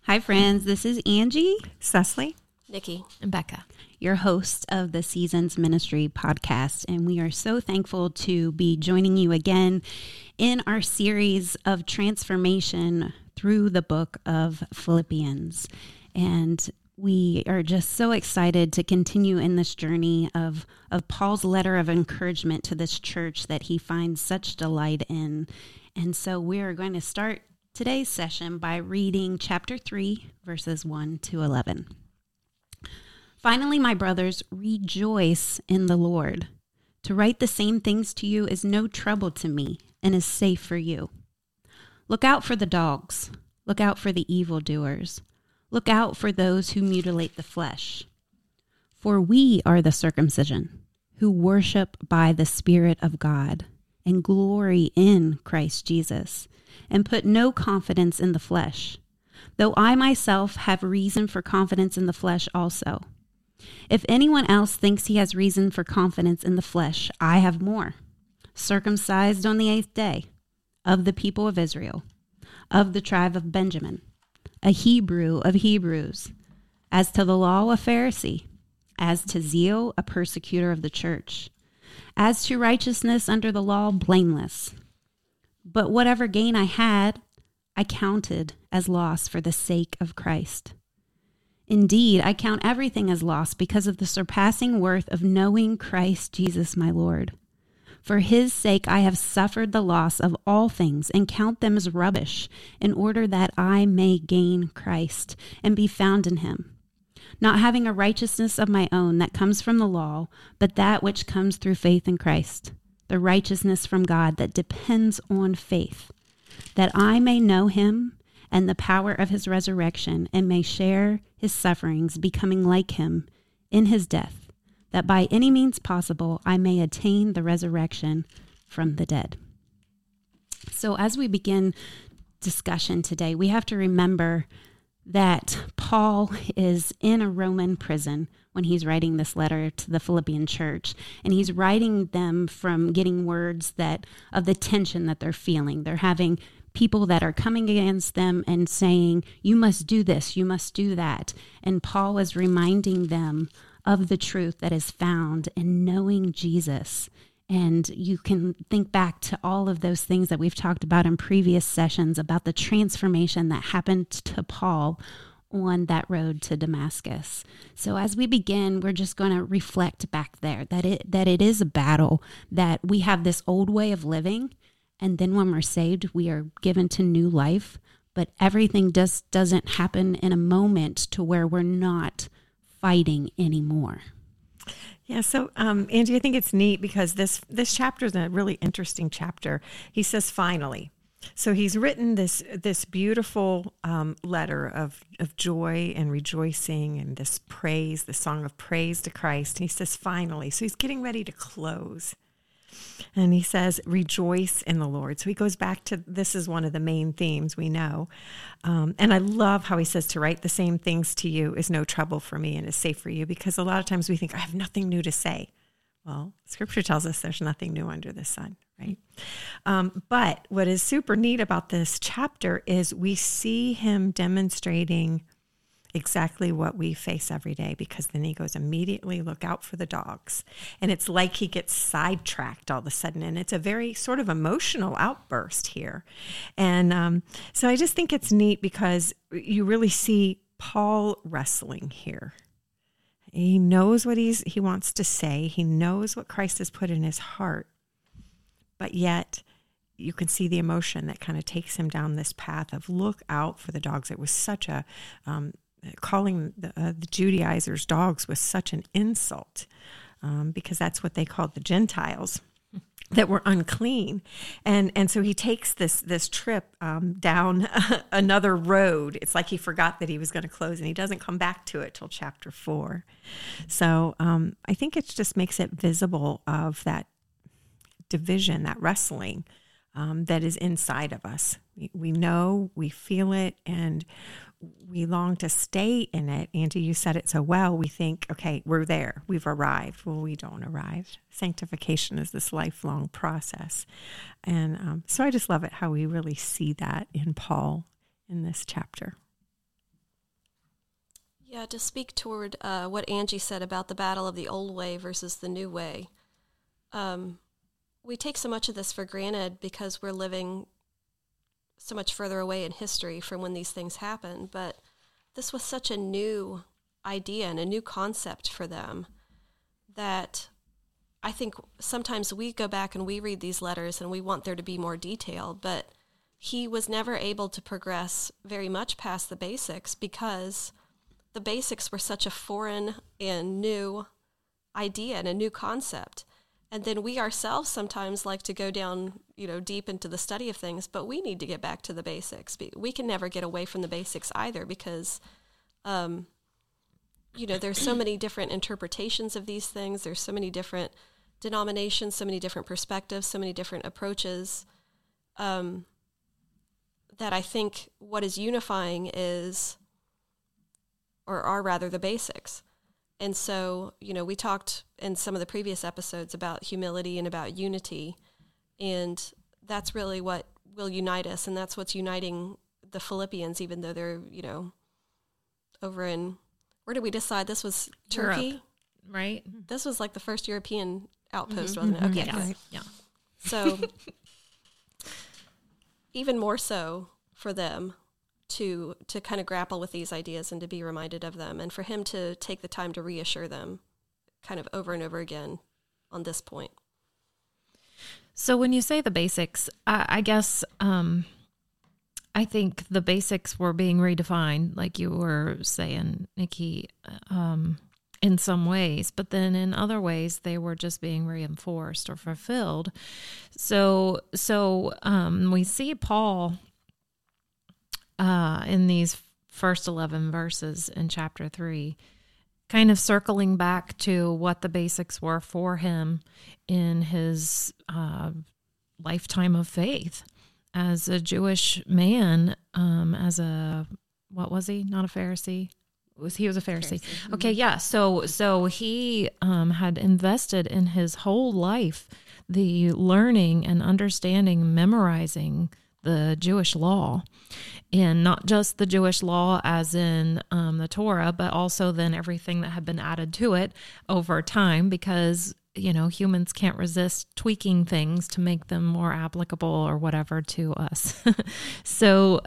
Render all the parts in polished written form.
Hi, friends. This is Angie, Cecily, Nikki, and Becca, your host of the Seasons Ministry podcast. And we are so thankful to be joining you again in our series of transformation through the book of Philippians. And we are just so excited to continue in this journey of Paul's letter of encouragement to this church that he finds such delight in. And so we are going to start today's session by reading chapter 3, verses 1 to 11. Finally, my brothers, rejoice in the Lord. To write the same things to you is no trouble to me and is safe for you. Look out for the dogs. Look out for the evildoers. Look out for those who mutilate the flesh. For we are the circumcision, who worship by the Spirit of God and glory in Christ Jesus, and put no confidence in the flesh, though I myself have reason for confidence in the flesh also. If anyone else thinks he has reason for confidence in the flesh, I have more. Circumcised on the 8th day, of the people of Israel, of the tribe of Benjamin, a Hebrew of Hebrews, as to the law, a Pharisee, as to zeal, a persecutor of the church, as to righteousness under the law, blameless. But whatever gain I had, I counted as loss for the sake of Christ. Indeed, I count everything as loss because of the surpassing worth of knowing Christ Jesus my Lord. For his sake I have suffered the loss of all things and count them as rubbish, in order that I may gain Christ and be found in him, not having a righteousness of my own that comes from the law, but that which comes through faith in Christ, the righteousness from God that depends on faith, that I may know him and the power of his resurrection, and may share his sufferings, becoming like him in his death, that by any means possible I may attain the resurrection from the dead. So as we begin discussion today, we have to remember that Paul is in a Roman prison when he's writing this letter to the Philippian church, and he's writing them from getting words of the tension that they're feeling. They're having people that are coming against them and saying, you must do this, you must do that. And Paul is reminding them of the truth that is found in knowing Jesus. And you can think back to all of those things that we've talked about in previous sessions about the transformation that happened to Paul on that road to Damascus. So as we begin, we're just going to reflect back there that it is a battle, that we have this old way of living, and then when we're saved, we are given to new life. But everything doesn't happen in a moment to where we're not fighting anymore. Yeah, so Angie, I think it's neat because this chapter is a really interesting chapter. He says, finally. So he's written this beautiful letter of joy and rejoicing and this praise, the song of praise to Christ. And he says, finally. So he's getting ready to close. And he says, rejoice in the Lord. So he goes back to, this is one of the main themes we know. And I love how he says to write the same things to you is no trouble for me and is safe for you, because a lot of times we think, I have nothing new to say. Well, Scripture tells us there's nothing new under the sun, right? But what is super neat about this chapter is we see him demonstrating exactly what we face every day, because then he goes, immediately look out for the dogs. And it's like he gets sidetracked all of a sudden. And it's a very sort of emotional outburst here. And so I just think it's neat because you really see Paul wrestling here. He knows what he wants to say. He knows what Christ has put in his heart. But yet you can see the emotion that kind of takes him down this path of look out for the dogs. It was such a calling the Judaizers dogs was such an insult, because that's what they called the Gentiles that were unclean. And so he takes this trip down another road. It's like he forgot that he was going to close, and he doesn't come back to it till chapter 4. So I think it just makes it visible of that division, that wrestling that is inside of us. We know, we feel it, and we long to stay in it. Angie, you said it so well. We think, okay, we're there. We've arrived. Well, we don't arrive. Sanctification is this lifelong process. And so I just love it how we really see that in Paul in this chapter. Yeah, to speak toward what Angie said about the battle of the old way versus the new way. We take so much of this for granted because we're living so much further away in history from when these things happened. But this was such a new idea and a new concept for them that I think sometimes we go back and we read these letters and we want there to be more detail, but he was never able to progress very much past the basics because the basics were such a foreign and new idea and a new concept. And then we ourselves sometimes like to go down, deep into the study of things, but we need to get back to the basics. We can never get away from the basics either because, there's so many different interpretations of these things. There's so many different denominations, so many different perspectives, so many different approaches, that I think what is unifying are rather the basics. And so, we talked in some of the previous episodes about humility and about unity, and that's really what will unite us, and that's what's uniting the Philippians, even though they're, over in, where did we decide this was Turkey? Europe, right? This was like the first European outpost, wasn't it? Okay, yes. good. Yeah. So, even more so for them to kind of grapple with these ideas and to be reminded of them, and for him to take the time to reassure them kind of over and over again on this point. So when you say the basics, I guess I think the basics were being redefined, like you were saying, Nikki, in some ways, but then in other ways they were just being reinforced or fulfilled. So we see Paul in these first 11 verses in chapter 3, kind of circling back to what the basics were for him in his lifetime of faith as a Jewish man, what was he? Not a Pharisee? He was a Pharisee. Okay, yeah. So he had invested in his whole life the learning and understanding, memorizing the Jewish law, and not just the Jewish law as in the Torah, but also then everything that had been added to it over time, because humans can't resist tweaking things to make them more applicable or whatever to us. So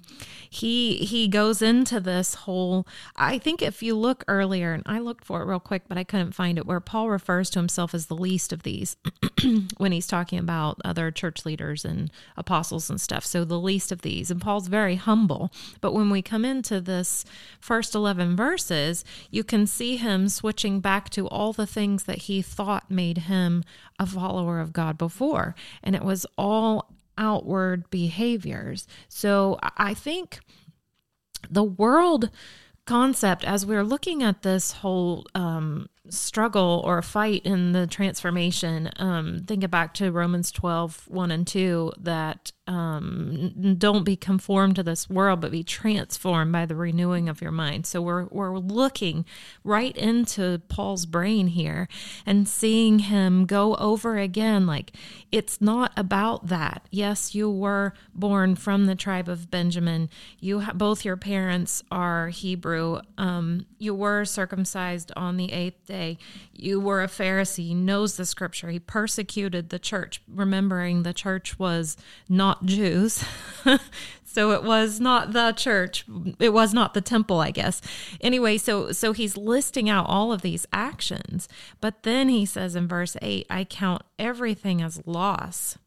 he goes into this whole, I think if you look earlier, and I looked for it real quick, but I couldn't find it, where Paul refers to himself as the least of these when he's talking about other church leaders and apostles and stuff. So the least of these. And Paul's very humble. But when we come into this first 11 verses, you can see him switching back to all the things that he thought made him a follower of God before. And it was all outward behaviors. So I think the world concept, as we're looking at this whole struggle or fight in the transformation, think back to Romans 12, 1 and 2, that don't be conformed to this world, but be transformed by the renewing of your mind. So we're looking right into Paul's brain here and seeing him go over again, like, it's not about that. Yes, you were born from the tribe of Benjamin. Both your parents are Hebrew. You were circumcised on the 8th day. You were a Pharisee. He knows the scripture. He persecuted the church, remembering the church was not Jews. So it was not the church. It was not the temple, I guess. Anyway, so he's listing out all of these actions. But then he says in verse 8, I count everything as loss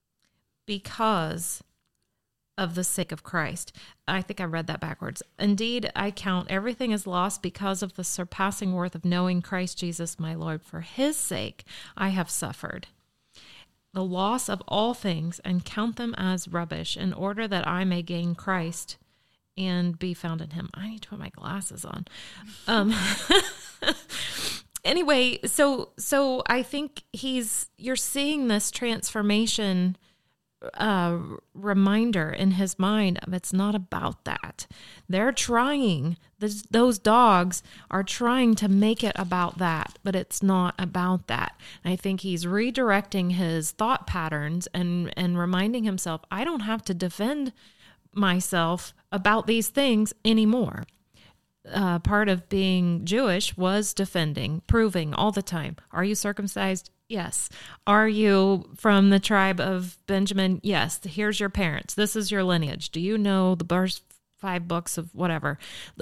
because of the sake of Christ. I think I read that backwards. Indeed, I count everything as loss because of the surpassing worth of knowing Christ Jesus, my Lord. For his sake, I have suffered the loss of all things and count them as rubbish in order that I may gain Christ and be found in him. I need to put my glasses on. Anyway, so I think you're seeing this transformation reminder in his mind of it's not about that. They're trying, those dogs are trying to make it about that, but it's not about that. And I think he's redirecting his thought patterns and reminding himself, I don't have to defend myself about these things anymore. part of being Jewish was defending, proving all the time. Are you circumcised? Yes. Are you from the tribe of Benjamin? Yes. Here's your parents. This is your lineage. Do you know the first 5 books of whatever?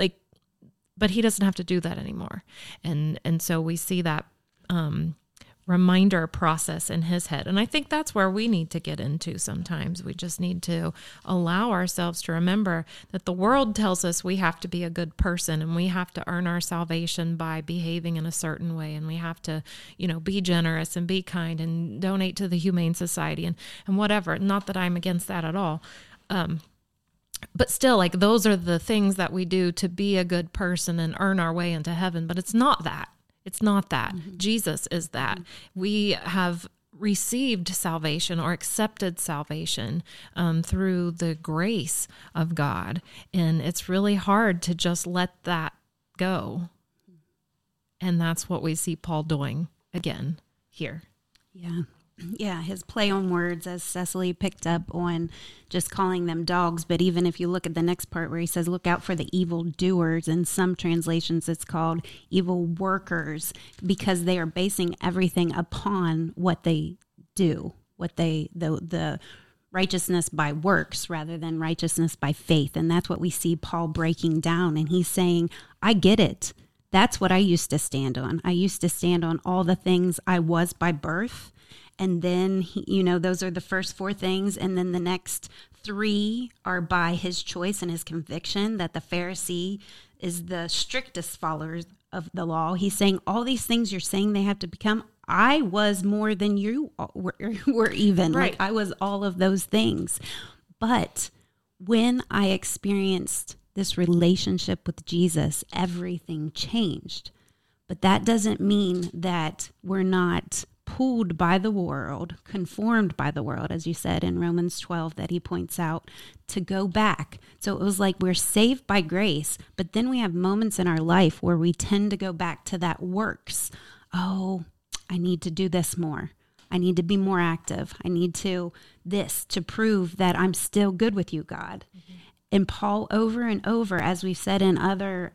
But he doesn't have to do that anymore. And so we see that reminder process in his head. And I think that's where we need to get into sometimes. We just need to allow ourselves to remember that the world tells us we have to be a good person and we have to earn our salvation by behaving in a certain way. And we have to, be generous and be kind and donate to the Humane Society and whatever. Not that I'm against that at all. But still, those are the things that we do to be a good person and earn our way into heaven. But it's not that. It's not that. Mm-hmm. Jesus is that. Mm-hmm. We have received salvation or accepted salvation through the grace of God. And it's really hard to just let that go. And that's what we see Paul doing again here. Yeah. Yeah, his play on words, as Cecily picked up on just calling them dogs. But even if you look at the next part where he says, look out for the evil doers, in some translations it's called evil workers, because they are basing everything upon what they do, the righteousness by works rather than righteousness by faith. And that's what we see Paul breaking down. And he's saying, I get it. That's what I used to stand on. I used to stand on all the things I was by birth. And then, those are the first 4 things. And then the next 3 are by his choice and his conviction that the Pharisee is the strictest follower of the law. He's saying all these things you're saying they have to become. I was more than you were even. Right. I was all of those things. But when I experienced this relationship with Jesus, everything changed. But that doesn't mean that we're not pulled by the world, conformed by the world, as you said in Romans 12 that he points out, to go back. So it was like we're saved by grace, but then we have moments in our life where we tend to go back to that works. Oh, I need to do this more. I need to be more active. I need to prove that I'm still good with you, God. Mm-hmm. And Paul over and over, as we've said in other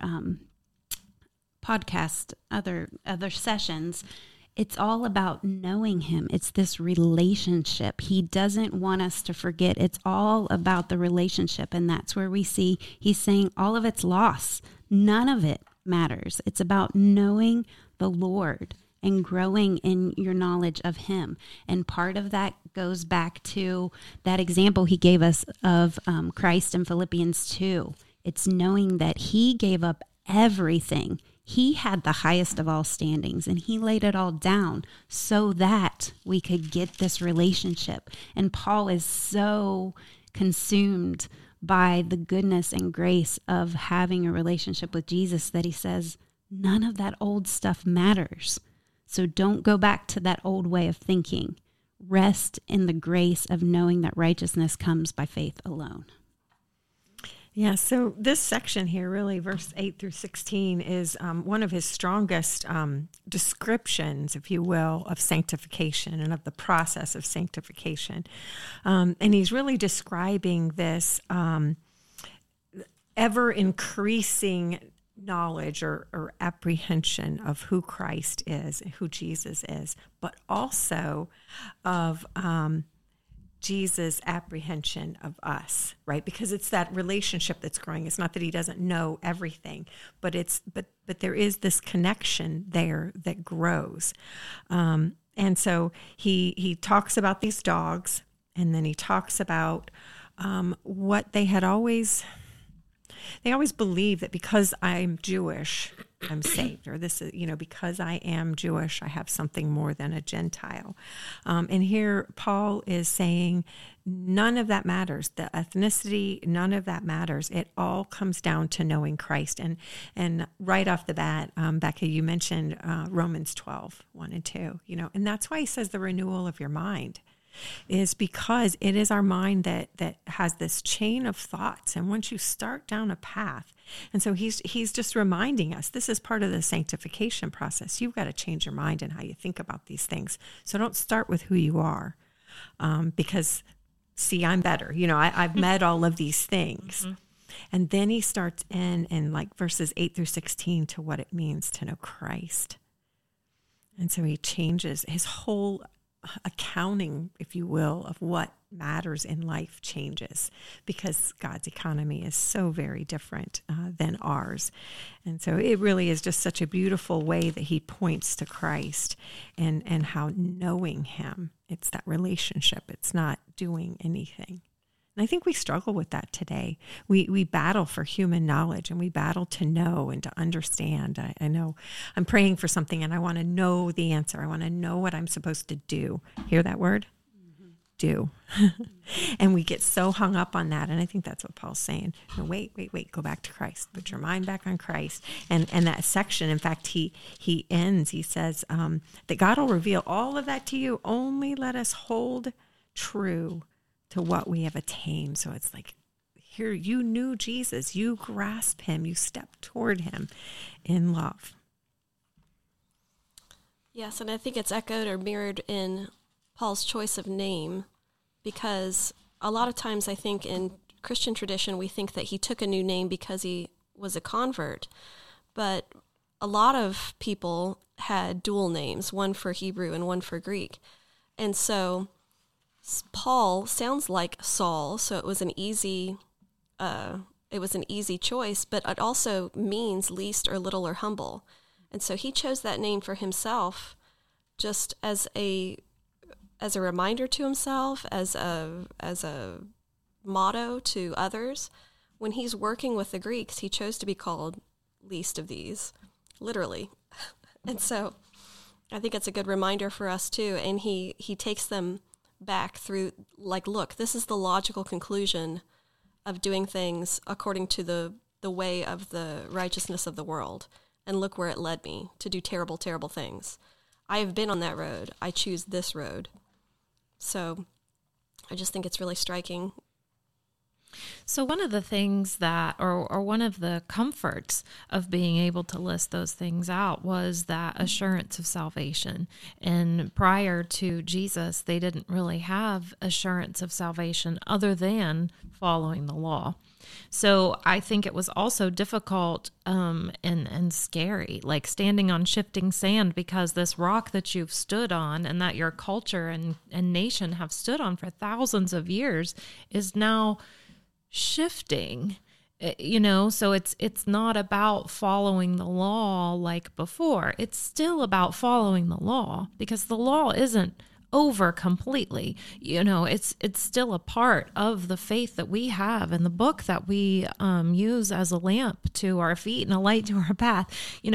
podcasts, other sessions, it's all about knowing him. It's this relationship. He doesn't want us to forget. It's all about the relationship. And that's where we see he's saying all of it's loss. None of it matters. It's about knowing the Lord and growing in your knowledge of him. And part of that goes back to that example he gave us of Christ in Philippians 2. It's knowing that he gave up everything. He had the highest of all standings, and he laid it all down so that we could get this relationship. And Paul is so consumed by the goodness and grace of having a relationship with Jesus that he says, none of that old stuff matters. So don't go back to that old way of thinking. Rest in the grace of knowing that righteousness comes by faith alone. Yeah, so this section here, really, verse 8 through 16, is one of his strongest descriptions, if you will, of sanctification and of the process of sanctification. And he's really describing this ever-increasing knowledge or apprehension of who Christ is, who Jesus is, but also of Jesus' apprehension of us, right? Because it's that relationship that's growing. It's not that he doesn't know everything, but there is this connection there that grows. And so he talks about these dogs, and then he talks about what they always believe that because I'm Jewish, I'm saved, or this is, because I am Jewish, I have something more than a Gentile. And here Paul is saying none of that matters. The ethnicity, none of that matters. It all comes down to knowing Christ. And right off the bat, Becca, you mentioned Romans 12, 1 and 2, and that's why he says the renewal of your mind. Is because it is our mind that has this chain of thoughts. And once you start down a path, and so he's just reminding us, this is part of the sanctification process. You've got to change your mind and how you think about these things. So don't start with who you are, because, see, I'm better. I've met all of these things. Mm-hmm. And then he starts in like verses 8 through 16 to what it means to know Christ. And so he changes his whole accounting, if you will, of what matters in life changes, because God's economy is so very different than ours. And so it really is just such a beautiful way that he points to Christ and how knowing him, it's that relationship. It's not doing anything. And I think we struggle with that today. We battle for human knowledge, and we battle to know and to understand. I know I'm praying for something and I want to know the answer. I want to know what I'm supposed to do. Hear that word? Mm-hmm. Do. And we get so hung up on that. And I think that's what Paul's saying. No, wait. Go back to Christ. Put your mind back on Christ. And that section, in fact, he ends, he says that God will reveal all of that to you. Only let us hold true to what we have attained. So it's like, here, you knew Jesus, you grasp him, you step toward him in love. Yes, and I think it's echoed or mirrored in Paul's choice of name, because a lot of times I think in Christian tradition we think that he took a new name because he was a convert, but a lot of people had dual names, one for Hebrew and one for Greek. And so Paul sounds like Saul, so it was an easy choice, but it also means least or little or humble. And so he chose that name for himself just as a reminder to himself, as a motto to others. When he's working with the Greeks, he chose to be called least of these, literally. And so I think it's a good reminder for us too. And he takes them back through, like, look, this is the logical conclusion of doing things according to the way of the righteousness of the world. And look where it led me to do terrible, terrible things. I have been on that road. I choose this road. So I just think it's really striking. So one of the things that, or one of the comforts of being able to list those things out was that assurance of salvation. And prior to Jesus, they didn't really have assurance of salvation other than following the law. So I think it was also difficult and scary, like standing on shifting sand, because this rock that you've stood on and that your culture and nation have stood on for thousands of years is now shifting, so it's not about following the law like before. It's still about following the law, because the law isn't over completely. It's still a part of the faith that we have, and the book that we use as a lamp to our feet and a light to our path,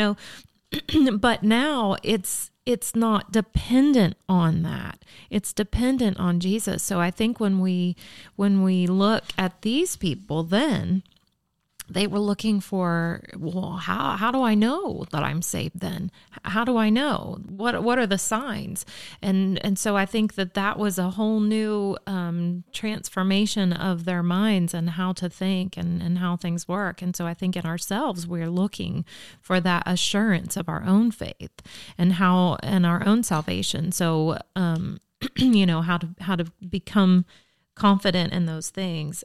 but now it's not dependent on that. It's dependent on Jesus. So I think when we look at these people, then they were looking for, well, how do I know that I'm saved then? How do I know? What are the signs? And so I think that was a whole new transformation of their minds and how to think and how things work. And so I think in ourselves, we're looking for that assurance of our own faith and our own salvation. So, how to become confident in those things.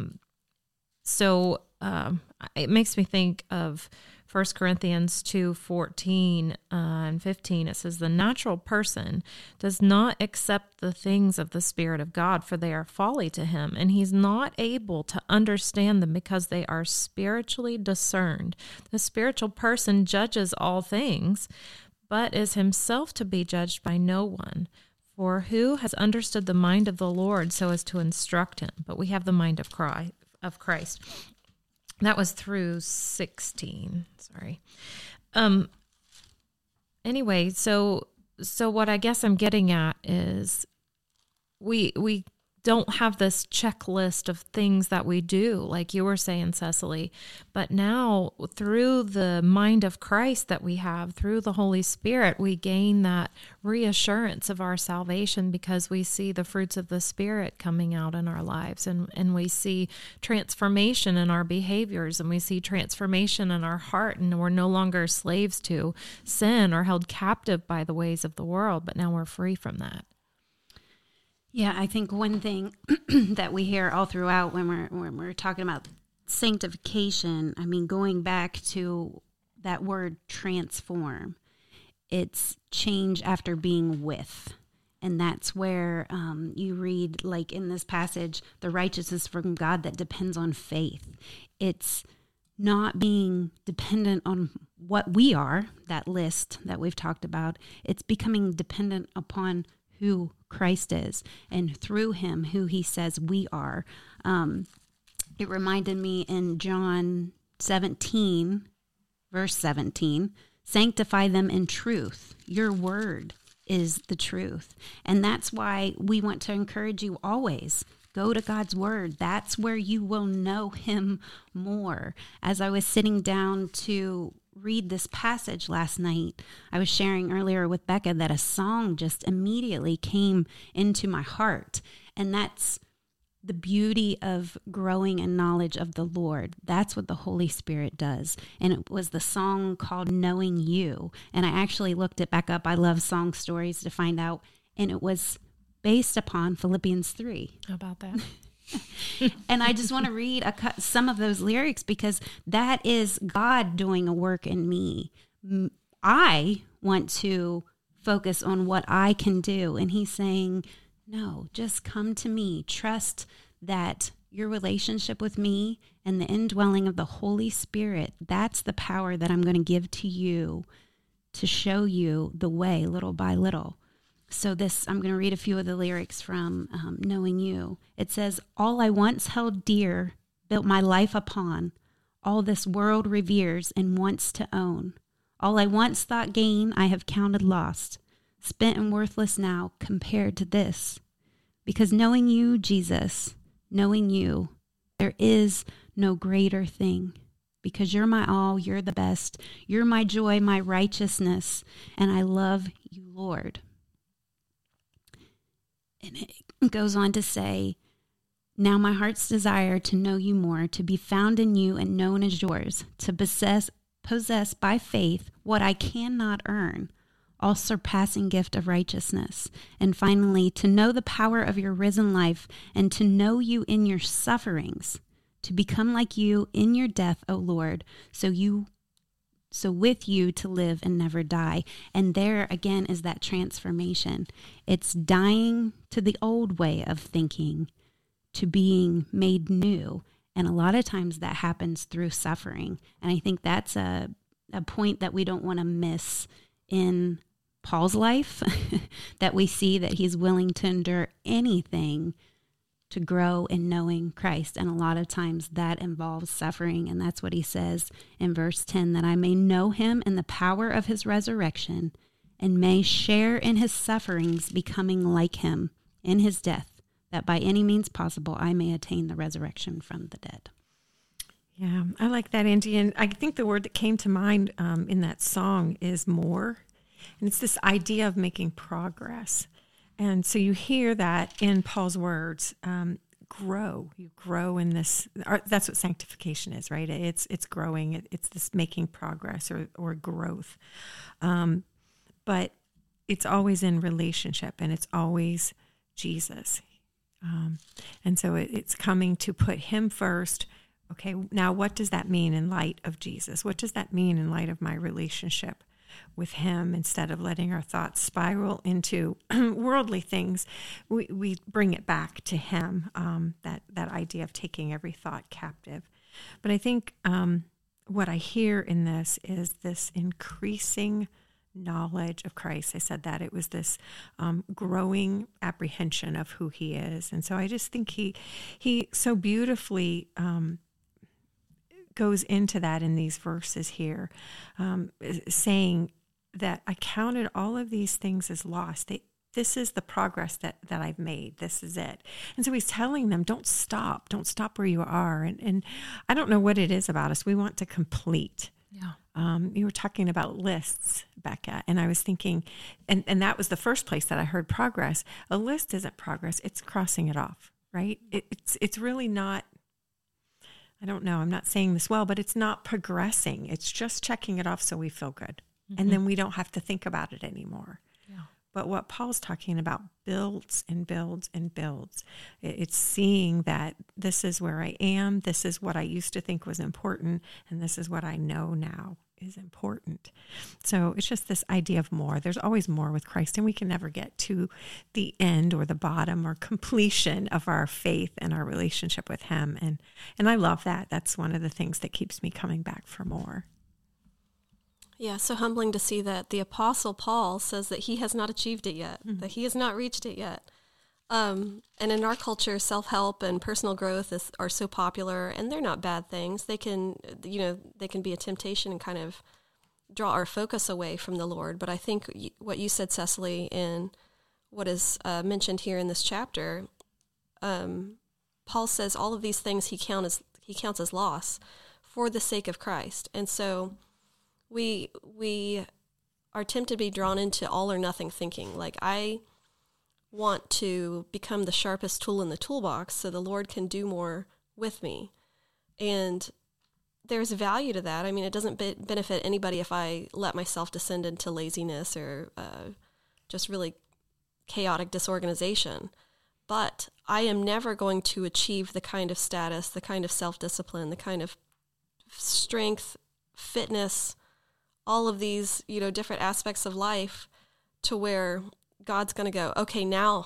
It makes me think of 1 Corinthians 2:14 and 15. It says, the natural person does not accept the things of the Spirit of God, for they are folly to him, and he's not able to understand them because they are spiritually discerned. The spiritual person judges all things, but is himself to be judged by no one. For who has understood the mind of the Lord so as to instruct him? But we have the mind of Christ. That was through 16. Sorry. Anyway, so what I guess I'm getting at is we don't have this checklist of things that we do, like you were saying, Cecily. But now, through the mind of Christ that we have, through the Holy Spirit, we gain that reassurance of our salvation, because we see the fruits of the Spirit coming out in our lives, and we see transformation in our behaviors, and we see transformation in our heart, and we're no longer slaves to sin or held captive by the ways of the world, but now we're free from that. Yeah, I think one thing that we hear all throughout when we're talking about sanctification, I mean, going back to that word transform, it's change after being with. And that's where you read, like in this passage, the righteousness from God that depends on faith. It's not being dependent on what we are, that list that we've talked about. It's becoming dependent upon who Christ is and through him who he says we are. It reminded me in John 17, verse 17, sanctify them in truth. Your word is the truth. And that's why we want to encourage you always. Go to God's word. That's where you will know him more. As I was sitting down to read this passage last night, I was sharing earlier with Becca that a song just immediately came into my heart. And that's the beauty of growing in knowledge of the Lord. That's what the Holy Spirit does. And it was the song called Knowing You. And I actually looked it back up. I love song stories to find out. And it was based upon Philippians 3. How about that? And I just want to read some of those lyrics because that is God doing a work in me. I want to focus on what I can do. And he's saying, no, just come to me. Trust that your relationship with me and the indwelling of the Holy Spirit, that's the power that I'm going to give to you to show you the way little by little. So I'm going to read a few of the lyrics from Knowing You. It says, all I once held dear, built my life upon, all this world reveres and wants to own. All I once thought gain, I have counted lost, spent and worthless now compared to this. Because knowing you, Jesus, knowing you, there is no greater thing. Because you're my all, you're the best, you're my joy, my righteousness, and I love you, Lord. And it goes on to say, now my heart's desire to know you more, to be found in you and known as yours, to possess by faith what I cannot earn, all surpassing gift of righteousness. And finally, to know the power of your risen life and to know you in your sufferings, to become like you in your death, O Lord, so with you to live and never die. And there again is that transformation. It's dying to the old way of thinking to being made new. And a lot of times that happens through suffering. And I think that's a point that we don't want to miss in Paul's life, that we see that he's willing to endure anything to grow in knowing Christ. And a lot of times that involves suffering. And that's what he says in verse 10, that I may know him in the power of his resurrection and may share in his sufferings, becoming like him in his death, that by any means possible I may attain the resurrection from the dead. Yeah, I like that, Angie. And I think the word that came to mind in that song is more. And it's this idea of making progress. And so you hear that in Paul's words, grow. You grow in this. That's what sanctification is, right? It's growing. It's this making progress or growth. But it's always in relationship, and it's always Jesus. And so it's coming to put him first. Okay, now what does that mean in light of Jesus? What does that mean in light of my relationship with him? Instead of letting our thoughts spiral into worldly things, we bring it back to him, that idea of taking every thought captive. But I think what I hear in this is this increasing knowledge of Christ. I said that it was this growing apprehension of who he is. And so I just think he so beautifully goes into that in these verses here, saying that I counted all of these things as lost. This is the progress that I've made. This is it. And so he's telling them, don't stop where you are. And I don't know what it is about us. We want to complete. Yeah. You were talking about lists, Becca, and I was thinking, and that was the first place that I heard progress. A list isn't progress. It's crossing it off, right? It's really not. I don't know, I'm not saying this well, but it's not progressing. It's just checking it off so we feel good. Mm-hmm. And then we don't have to think about it anymore. Yeah. But what Paul's talking about builds and builds and builds. It's seeing that this is where I am, this is what I used to think was important, and this is what I know now is important. So it's just this idea of more. There's always more with Christ, and we can never get to the end or the bottom or completion of our faith and our relationship with him. And I love that. That's one of the things that keeps me coming back for more. Yeah, so humbling to see that the Apostle Paul says that he has not achieved it yet, that he has not reached it yet. And in our culture, self-help and personal growth are so popular, and they're not bad things. They can, they can be a temptation and kind of draw our focus away from the Lord. But I think what you said, Cecily, in what is mentioned here in this chapter, Paul says all of these things he counts as loss for the sake of Christ. And so we are tempted to be drawn into all or nothing thinking. Like, I want to become the sharpest tool in the toolbox so the Lord can do more with me. And there's value to that. I mean, it doesn't benefit anybody if I let myself descend into laziness or just really chaotic disorganization. But I am never going to achieve the kind of status, the kind of self-discipline, the kind of strength, fitness, all of these, different aspects of life to where God's going to go, okay, now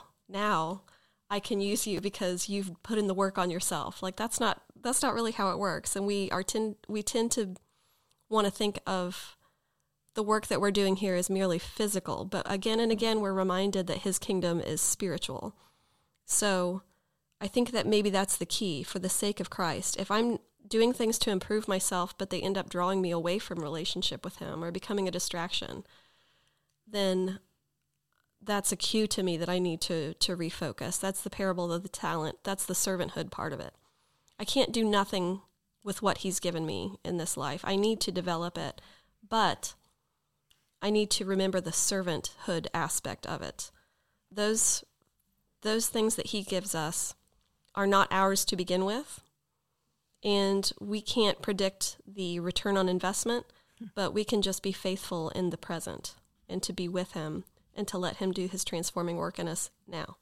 I can use you because you've put in the work on yourself. Like, that's not really how it works. And we tend to want to think of the work that we're doing here as merely physical. But again and again, we're reminded that his kingdom is spiritual. So I think that maybe that's the key for the sake of Christ. If I'm doing things to improve myself, but they end up drawing me away from relationship with him or becoming a distraction, then that's a cue to me that I need to refocus. That's the parable of the talent. That's the servanthood part of it. I can't do nothing with what he's given me in this life. I need to develop it, but I need to remember the servanthood aspect of it. Those things that he gives us are not ours to begin with, and we can't predict the return on investment, but we can just be faithful in the present and to be with him and to let him do his transforming work in us now.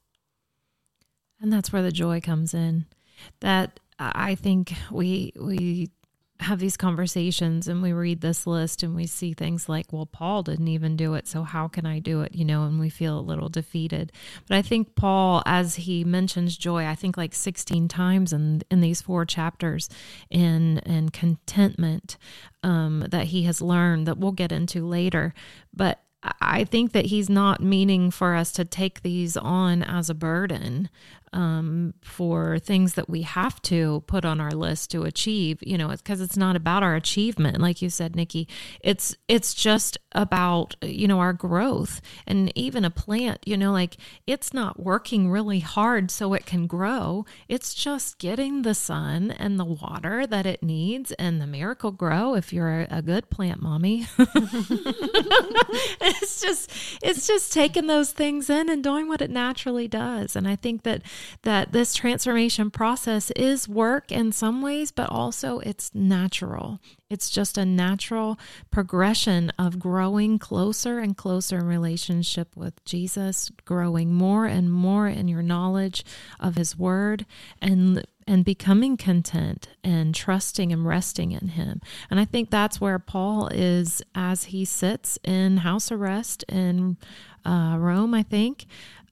And that's where the joy comes in. That I think we have these conversations and we read this list and we see things like, well, Paul didn't even do it, so how can I do it? And we feel a little defeated. But I think Paul, as he mentions joy, I think like 16 times in these 4 chapters, and contentment that he has learned, that we'll get into later. But I think that he's not meaning for us to take these on as a burden for things that we have to put on our list to achieve. It's because it's not about our achievement. Like you said, Nikki, it's just about, our growth. And even a plant, like, it's not working really hard so it can grow. It's just getting the sun and the water that it needs, and the miracle grow if you're a good plant mommy. It's just taking those things in and doing what it naturally does. And I think that this transformation process is work in some ways, but also it's natural. It's just a natural progression of growing closer and closer in relationship with Jesus, growing more and more in your knowledge of his word, and becoming content and trusting and resting in him. And I think that's where Paul is as he sits in house arrest in Rome, I think.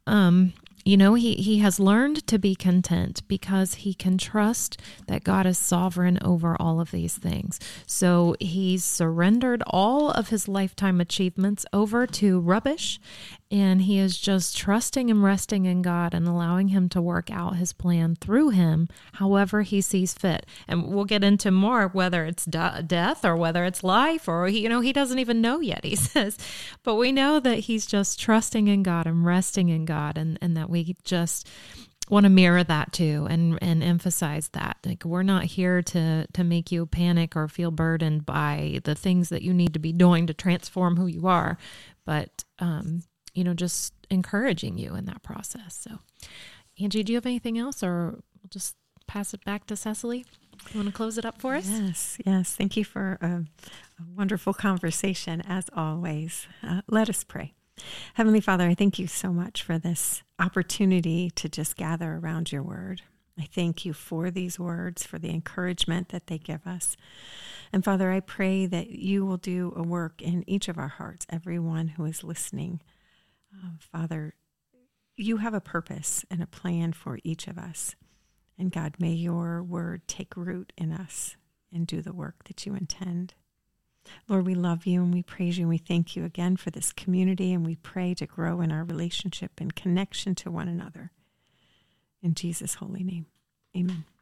He has learned to be content because he can trust that God is sovereign over all of these things. So he's surrendered all of his lifetime achievements over to rubbish, and he is just trusting and resting in God and allowing him to work out his plan through him however he sees fit. And we'll get into more whether it's death or whether it's life, or he doesn't even know yet, he says. But we know that he's just trusting in God and resting in God, and that we just want to mirror that too and emphasize that. Like, we're not here to make you panic or feel burdened by the things that you need to be doing to transform who you are, but just encouraging you in that process. So, Angie, do you have anything else, or we'll just pass it back to Cecily? You want to close it up for us? Yes. Thank you for a wonderful conversation, as always. Let us pray. Heavenly Father, I thank you so much for this opportunity to just gather around your word. I thank you for these words, for the encouragement that they give us. And Father, I pray that you will do a work in each of our hearts, everyone who is listening. Father, you have a purpose and a plan for each of us. And God, may your word take root in us and do the work that you intend. Lord, we love you and we praise you and we thank you again for this community, and we pray to grow in our relationship and connection to one another. In Jesus' holy name, amen.